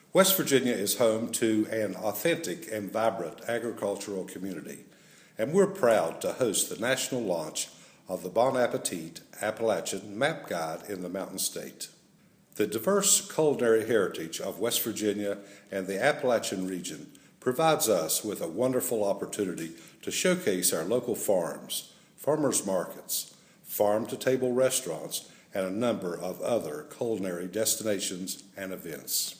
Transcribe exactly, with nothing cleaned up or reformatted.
West Virginia is home to an authentic and vibrant agricultural community, and we're proud to host the national launch of the Bon Appetit Appalachian Map Guide in the Mountain State. The diverse culinary heritage of West Virginia and the Appalachian region provides us with a wonderful opportunity to showcase our local farms, farmers markets, farm-to-table restaurants, and a number of other culinary destinations and events.